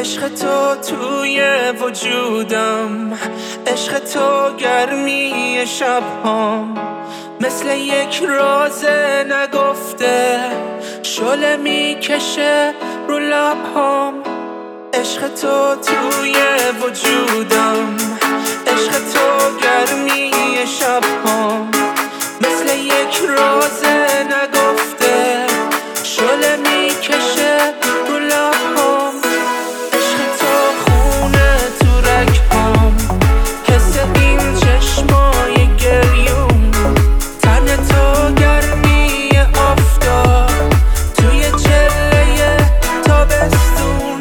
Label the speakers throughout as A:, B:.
A: عشق تو توی وجودم، عشق تو گرمی شبهام، مثل یک راز نگفته شعله میکشه رو لبهام. عشق تو توی وجودم، عشق تو گرمی شبهام، مثل یک راز نگفته شعله میکشه رو لبهام. عشق تو خونه تو رگهام، حس این چشمای گریون، تن تو گرمی آفتاب توی چله تابستون.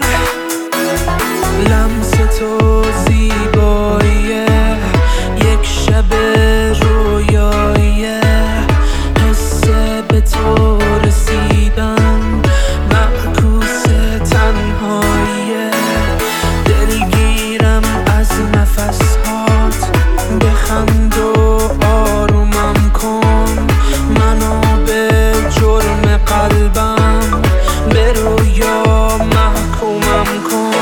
A: لمس تو زیباییه یک شب رویاییه، حس به تو رسیدن معکوس تنهاییه. دلگیرم از نفسهات، بخند و آرومم کن منو به جرم قلبم، به رویا محکومم کن.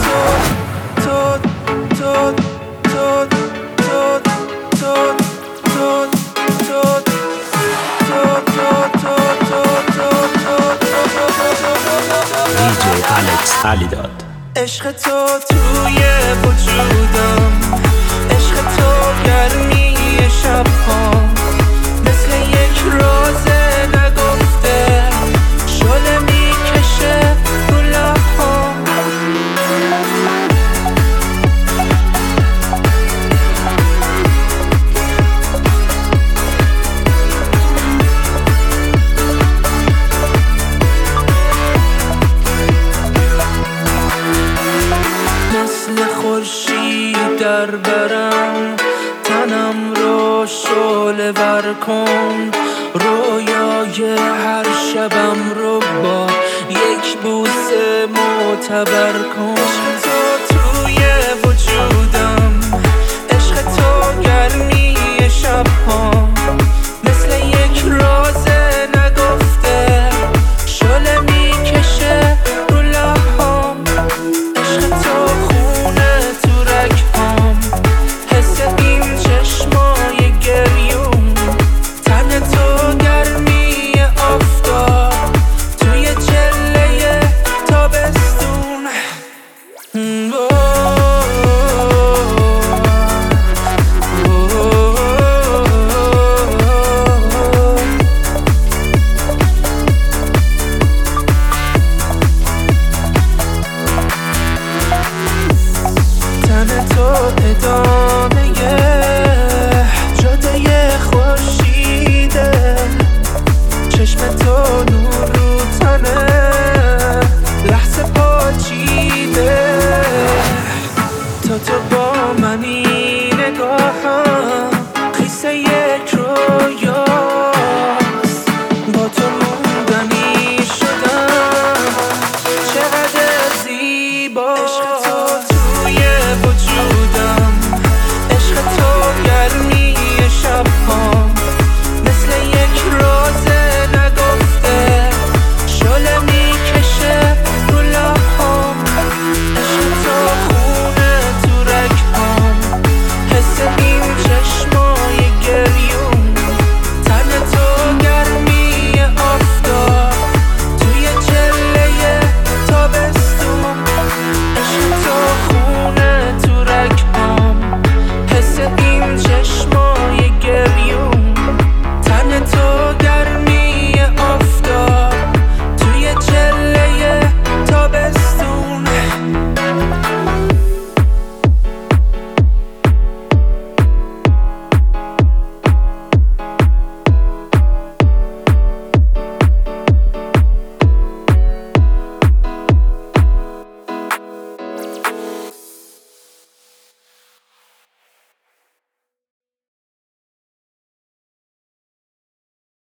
B: DJ Alex علیداد.
A: عشق تو توی وجودم، عشق تو گرمی شبهام، مثل یک راز نگفته شعله میکشه رو لبهام. مثل خورشید در برم، تنم رو شعله ور کن، رویای هر شبم رو با یک بوسه معتبر کن. تو توی وجودم، عشق تو گرمی شبهام، مثل یک راز نگفته شعله میکشه رو لبهام. عشق تو خونه تو رگهام، حس این چشمای گریون، تن تو گرمی آفتاب توی چله تابستون. تن تو ادام